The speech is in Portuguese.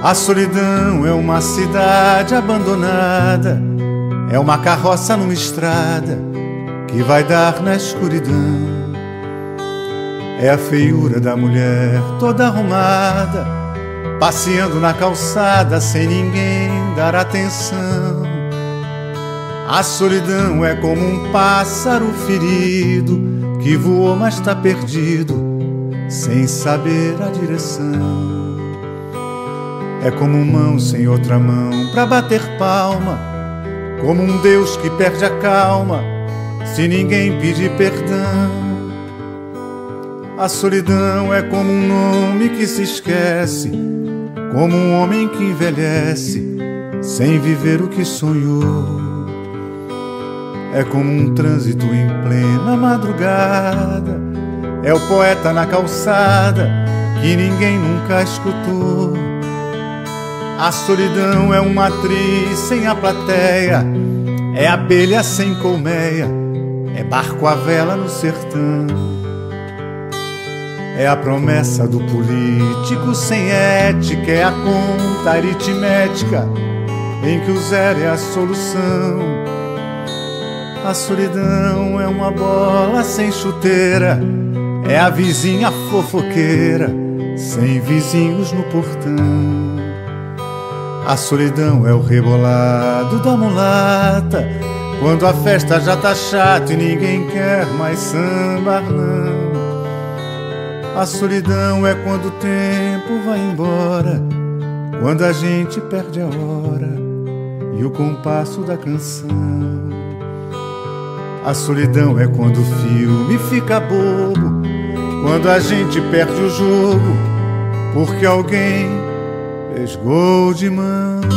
A solidão é uma cidade abandonada, é uma carroça numa estrada que vai dar na escuridão. É a feiura da mulher toda arrumada, passeando na calçada sem ninguém dar atenção. A solidão é como um pássaro ferido que voou mas está perdido, sem saber a direção. É como mão sem outra mão pra bater palma, como um Deus que perde a calma se ninguém pedir perdão. A solidão é como um nome que se esquece, como um homem que envelhece sem viver o que sonhou. É como um trânsito em plena madrugada, é o poeta na calçada que ninguém nunca escutou. A solidão é uma atriz sem a plateia, é abelha sem colmeia, é barco à vela no sertão. É a promessa do político sem ética, é a conta aritmética em que o zero é a solução. A solidão é uma bola sem chuteira, é a vizinha fofoqueira sem vizinhos no portão. A solidão é o rebolado da mulata quando a festa já tá chata e ninguém quer mais sambar não. A solidão é quando o tempo vai embora, quando a gente perde a hora e o compasso da canção. A solidão é quando o filme fica bobo, quando a gente perde o jogo porque alguém fez gol de mão.